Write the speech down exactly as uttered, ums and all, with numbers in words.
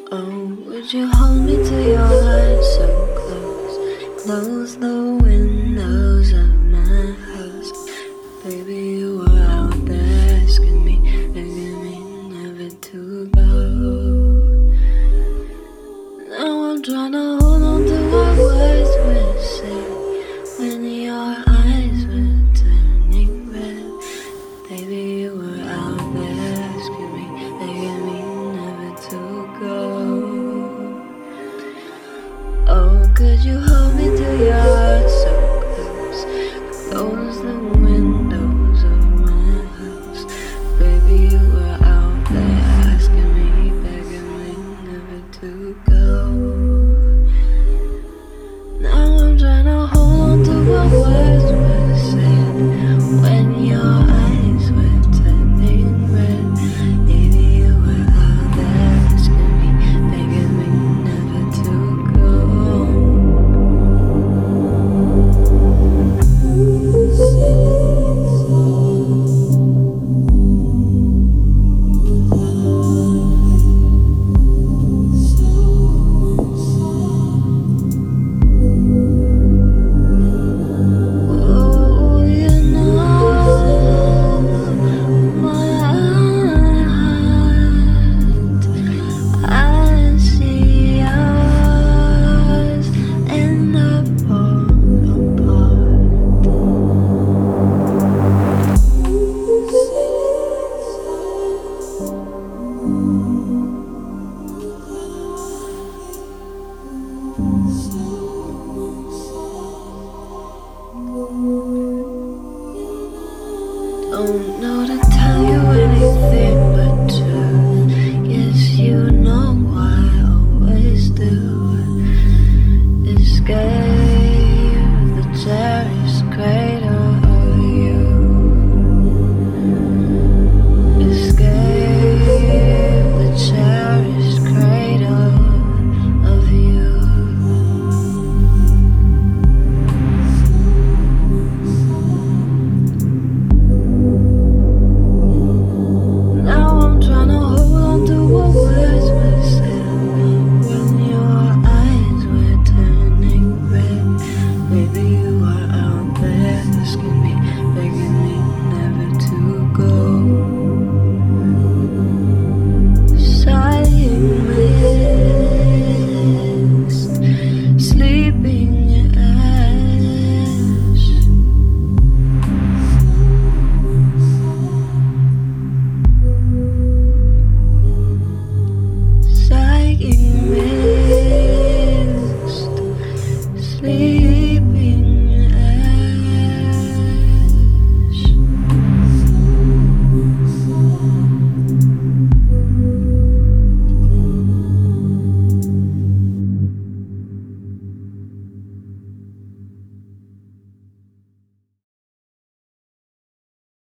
Oh, would you hold me to your heart so close? Close the windows of my house. Baby, you were out there asking me, begging me never to go. Now I'm trying to hold on to what words we said when your eyes were turning red. Baby, you were out there asking me, begging me never to go. Oh, could you hold me to your heart so close? Close the windows of my house. Baby, you were out there asking me, begging me never to go. Now I'm trying to hold on to what words were said when your eyes were turning red. Baby, you were out there asking me, begging me never to go. Oh, you know my heart. I see yours in the fall apart. Don't know to tell you anything but truth. Yes, you know I always do. Escape the cherished crater of you. Escape the cherished crater of you. Now I'm trying to hold on to what words were said when your eyes were turning red. Baby, you were out there asking me, begging me never to go. Sighing mist, sleeping ash. Sighing mist, sleep.